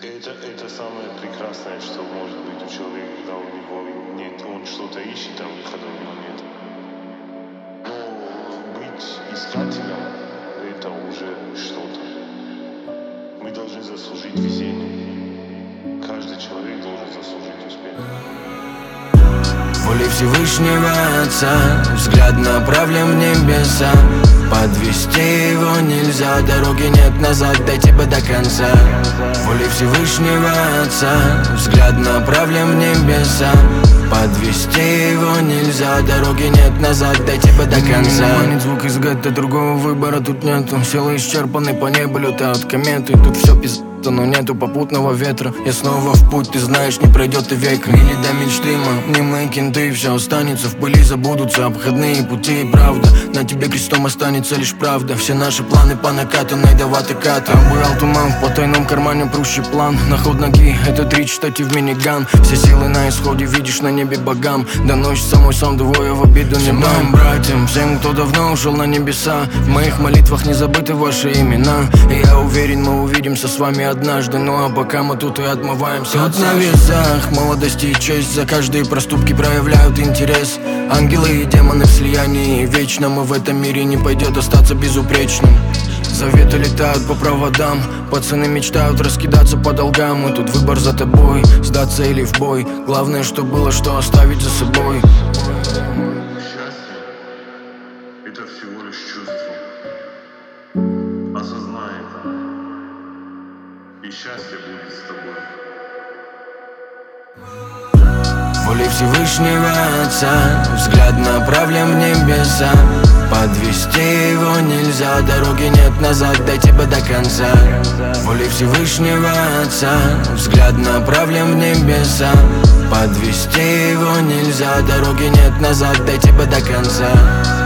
Это самое прекрасное, что может быть у человека, когда у него нет, он что-то ищет, а выхода у него нет. Но быть искателем — это уже что-то. Мы должны заслужить везение. Каждый человек должен заслужить успех. Волей Всевышнего Отца взгляд направлен в небеса. Подвести его нельзя, дороги нет назад, дойти бы до конца. Волей Всевышнего Отца взгляд направлен в небеса. Подвести его нельзя, дороги нет назад, дойти бы до конца. Манит звук из гетто, другого выбора тут нету. Силы исчерпаны, по небу летают кометы. Тут все пиздато, но нету попутного ветра. Я снова в путь, ты знаешь, не пройдет и века. Или до мечты, не мы кенты, все останется в пыли, забудутся обходные пути. И правда, на тебе крестом останется лишь правда. Все наши планы по накатанной до ваты ката. Обурал туман, в потайном кармане прущий план. На ход ноги, это 3 штати в миниган. Все силы на исходе, видишь на небе богам. Доносится мой сон, двое в обиду не моим братьям. Всем, кто давно ушел на небеса. В моих молитвах не забыты ваши имена. И я уверен, мы увидимся с вами однажды. Ну а пока мы тут и отмываемся. Тут на весах молодости и честь. За каждые проступки проявляют интерес. Ангелы и демоны в слиянии. Вечно мы в этом мире не пойдет остаться безупречным. Заветы летают по проводам. Пацаны мечтают раскидаться по долгам. И тут выбор за тобой, сдаться или в бой. Главное, что было, что оставить за собой. Счастье — это всего лишь чувство. Осознай это, и счастье будет с тобой. Волей Всевышнего Отца взгляд направлен в небеса. Подвести его нельзя, дороги нет назад, дойти бы до конца. Волей Всевышнего Отца взгляд направлен в небеса. Подвести его нельзя, дороги нет назад, дойти бы до конца.